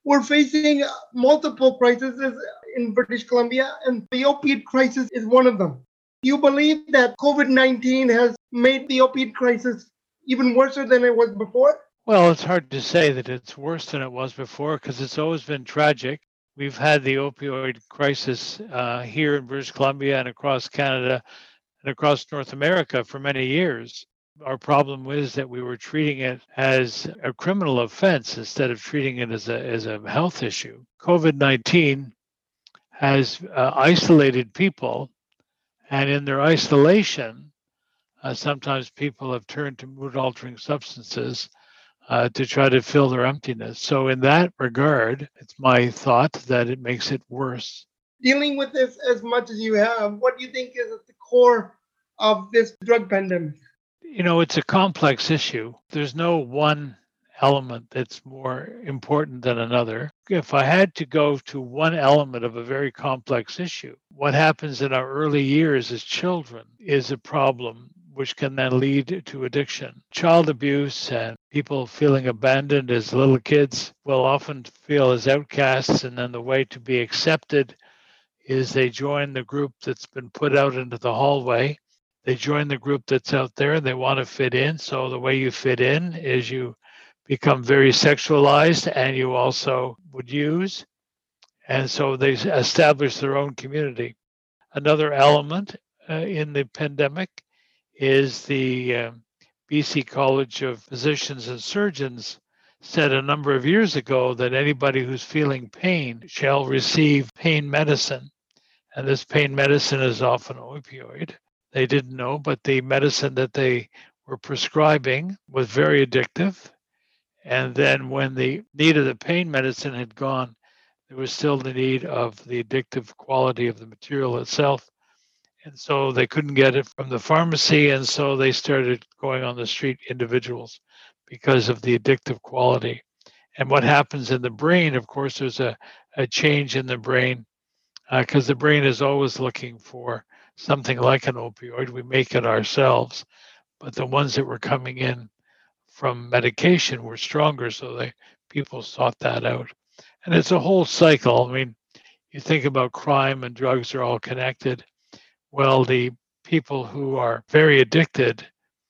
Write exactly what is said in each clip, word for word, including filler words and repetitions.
We're facing multiple crises in British Columbia, and the opiate crisis is one of them. Do you believe that COVID nineteen has made the opiate crisis even worse than it was before? Well, it's hard to say that it's worse than it was before because it's always been tragic. We've had the opioid crisis uh, here in British Columbia and across Canada and across North America for many years. Our problem was that we were treating it as a criminal offense instead of treating it as a, as a health issue. COVID nineteen has uh, isolated people, and in their isolation, uh, sometimes people have turned to mood altering substances uh, to try to fill their emptiness. So, in that regard, it's my thought that it makes it worse. Dealing with this as much as you have, what do you think is at the core of this drug pandemic? You know, it's a complex issue. There's no one element that's more important than another. If I had to go to one element of a very complex issue, what happens in our early years as children is a problem which can then lead to addiction. Child abuse and people feeling abandoned as little kids will often feel as outcasts, and then the way to be accepted is they join the group that's been put out into the hallway. They join the group that's out there and they want to fit in. So the way you fit in is you become very sexualized and you also would use. And so they establish their own community. Another element uh, in the pandemic is the uh, B C College of Physicians and Surgeons said a number of years ago that anybody who's feeling pain shall receive pain medicine. And this pain medicine is often opioid. They didn't know, but the medicine that they were prescribing was very addictive. And then when the need of the pain medicine had gone, there was still the need of the addictive quality of the material itself. And so they couldn't get it from the pharmacy. And so they started going on the street individuals because of the addictive quality. And what happens in the brain, of course, there's a, a change in the brain because uh, the brain is always looking for something like an opioid. We make it ourselves, but the ones that were coming in from medication were stronger, so they people sought that out. And it's a whole cycle. I mean, you think about crime and drugs are all connected. Well, the people who are very addicted,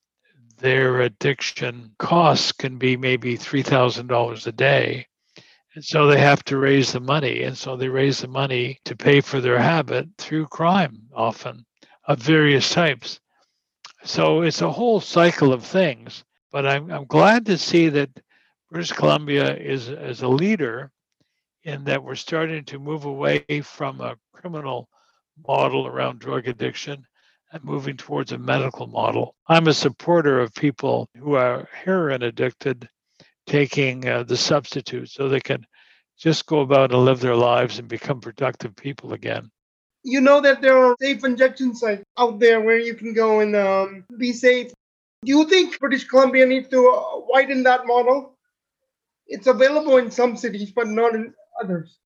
their addiction costs can be maybe three thousand dollars a day. And so they have to raise the money. And so they raise the money to pay for their habit through crime, often of various types. So it's a whole cycle of things. But I'm, I'm glad to see that British Columbia is, is a leader in that we're starting to move away from a criminal model around drug addiction and moving towards a medical model. I'm a supporter of people who are heroin addicted taking uh, the substitute so they can just go about and live their lives and become productive people again. You know that there are safe injection sites out there where you can go and um, be safe. Do you think British Columbia needs to uh, widen that model? It's available in some cities, but not in others.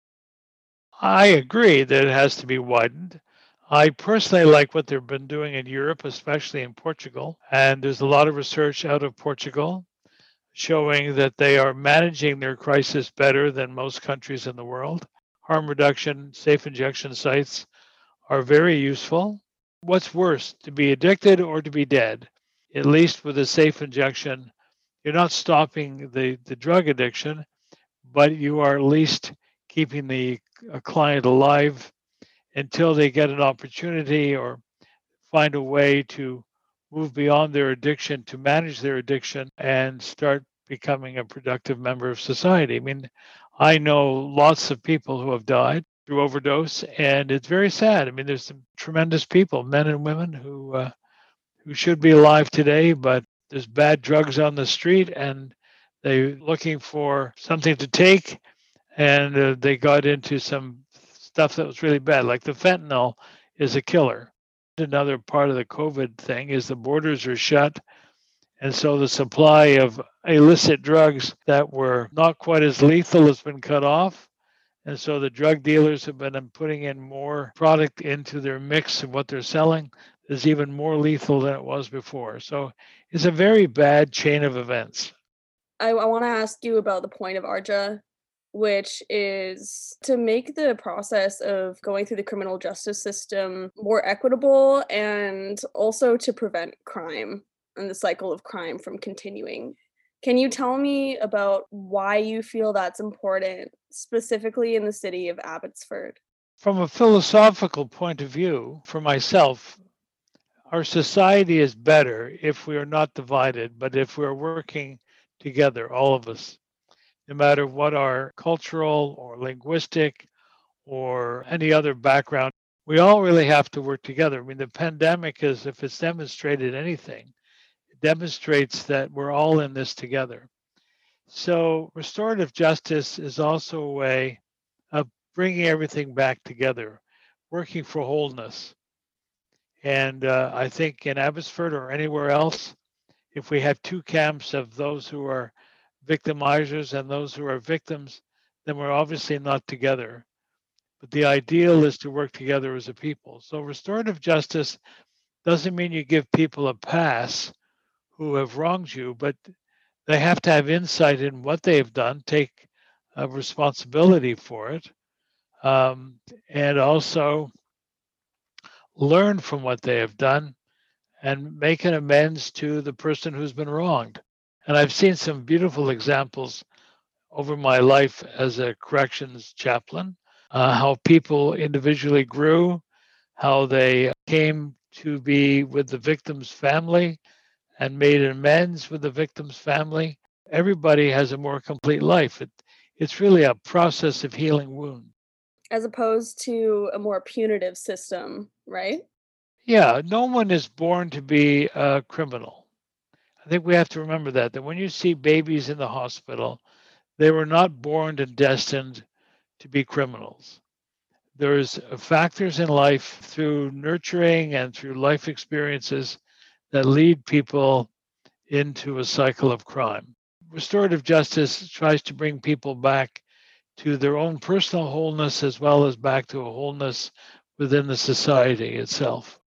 I agree that it has to be widened. I personally like what they've been doing in Europe, especially in Portugal. And there's a lot of research out of Portugal showing that they are managing their crisis better than most countries in the world. Harm reduction, safe injection sites are very useful. What's worse, to be addicted or to be dead? At least with a safe injection, you're not stopping the, the drug addiction, but you are at least keeping the client alive until they get an opportunity or find a way to move beyond their addiction to manage their addiction and start becoming a productive member of society. I mean, I know lots of people who have died through overdose, and it's very sad. I mean, there's some tremendous people, men and women, who uh, who should be alive today, but there's bad drugs on the street, and they're looking for something to take, and uh, they got into some stuff that was really bad, like the fentanyl is a killer. Another part of the COVID thing is the borders are shut. And so the supply of illicit drugs that were not quite as lethal has been cut off. And so the drug dealers have been putting in more product into their mix of what they're selling. Is even more lethal than it was before. So it's a very bad chain of events. I, I want to ask you about the point of A R J A which is to make the process of going through the criminal justice system more equitable and also to prevent crime and the cycle of crime from continuing. Can you tell me about why you feel that's important, specifically in the city of Abbotsford? From a philosophical point of view, for myself, our society is better if we are not divided, but if we're working together, all of us, no matter what our cultural or linguistic or any other background, we all really have to work together. I mean, the pandemic is, if it's demonstrated anything, it demonstrates that we're all in this together. So restorative justice is also a way of bringing everything back together, working for wholeness. And uh, I think in Abbotsford or anywhere else, if we have two camps of those who are victimizers and those who are victims, then we're obviously not together. But the ideal is to work together as a people. So restorative justice doesn't mean you give people a pass who have wronged you, but they have to have insight in what they've done, take uh, responsibility for it, um, and also learn from what they have done and make an amends to the person who's been wronged. And I've seen some beautiful examples over my life as a corrections chaplain, uh, how people individually grew, how they came to be with the victim's family and made amends with the victim's family. Everybody has a more complete life. It, it's really a process of healing wounds. As opposed to a more punitive system, right? Yeah, no one is born to be a criminal. I think we have to remember that, that when you see babies in the hospital, they were not born and destined to be criminals. There's factors in life through nurturing and through life experiences that lead people into a cycle of crime. Restorative justice tries to bring people back to their own personal wholeness as well as back to a wholeness within the society itself.